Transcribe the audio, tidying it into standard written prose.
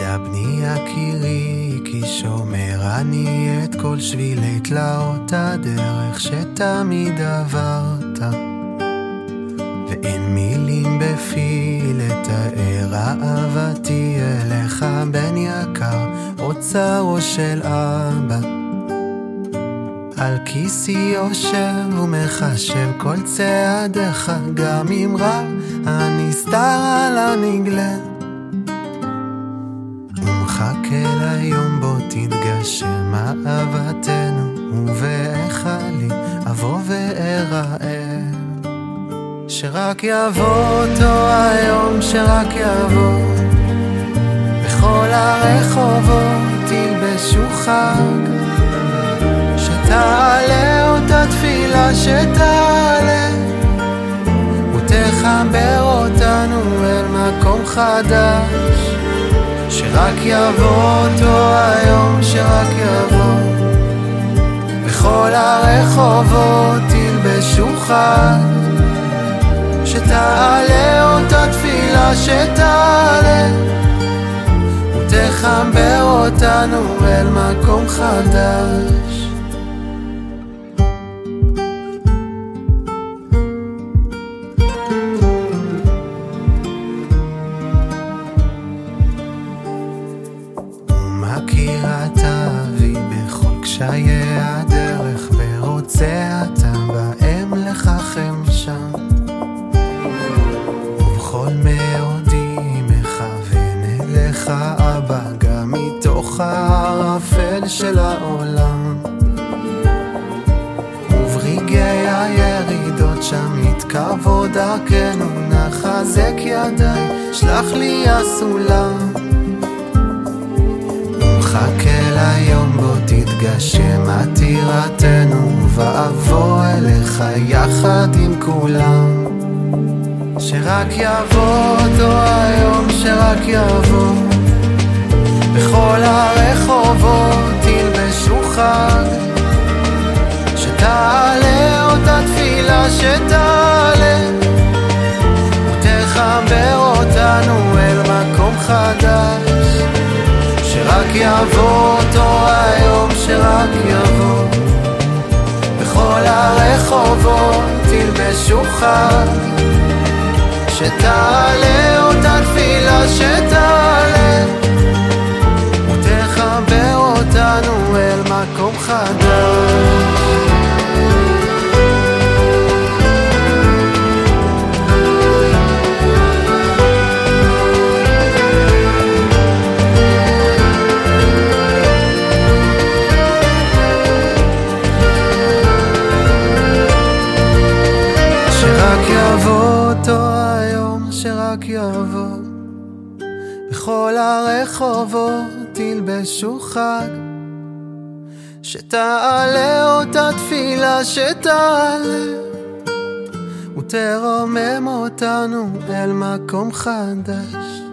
רגע בני יקירי, כי שומר אני את כל שבילי תלאות הדרך שתמיד עברת, ואין מילים בפי לתאר אהבתי אליך בן יקר, אוצרו של אבא. על כיסי יושב ומחשב כל צעדיך, גם אם רע הנסתר על הנגלה, ומחכה ליום בו תתגשם אהבתנו, ובאיך לי אבוא ואראה. שרק יבוא אותו היום, שרק יבוא, בכל הרחובות תלבשו חג, שתעלה אותה תפילה שתעלה, ותחבר אותנו אל מקום חדש. שרק יבוא אותו היום, שרק יבוא, בכל הרחובות תלבשו חג, שתעלה אותה תפילה שתעלה, ותחבר אותנו אל מקום חדש. ומכירה תביא בכל קשיי הדרך, ורוצה אתה בהם לככם שם, ובכל מאודי מכוון אליך אבא, גם מתוך הערפל של העולם, וברגעי הירידות שם יתקרבו דרכנו, נחזק ידיי, שלח לי הסולם. מחכה ליום בו תתגשם עתירתנו, ואבוא אליך יחד עם כולם. שרק יבוא אותו היום, שרק יבוא, בכל הרחובות תלבשו חג, שתעלה אותה תפילה שתעלה, ותחבר אותנו אל מקום חדש. שרק יבוא אותו היום, שרק יבוא, בכל הרחובות תלבשו חג, שתעלה אותה תפילה שתעלה, ותחבר אותנו אל מקום חדש. אותו היום, שרק יבוא, בכל הרחובות תלבשו חג, שתעלה אותה תפילה שתעלה, ותרומם אותנו אל מקום חדש.